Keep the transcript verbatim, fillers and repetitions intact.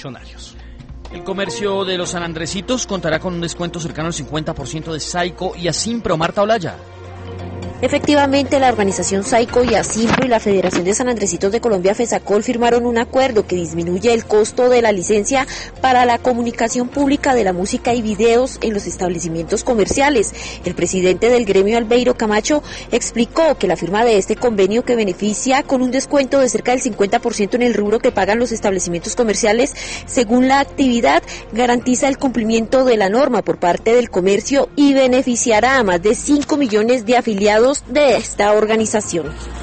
Millonarios. El comercio de los sanandresitos contará con un descuento cercano al cincuenta por ciento de Saico y Asimpro. Marta Olaya. Efectivamente, la organización Saico y Asimpro y la Federación de San Andresitos de Colombia, FESACOL, firmaron un acuerdo que disminuye el costo de la licencia para la comunicación pública de la música y videos en los establecimientos comerciales. El presidente del gremio, Albeiro Camacho, explicó que la firma de este convenio, que beneficia con un descuento de cerca del cincuenta por ciento en el rubro que pagan los establecimientos comerciales según la actividad, garantiza el cumplimiento de la norma por parte del comercio y beneficiará a más de cinco millones de afiliados de esta organización.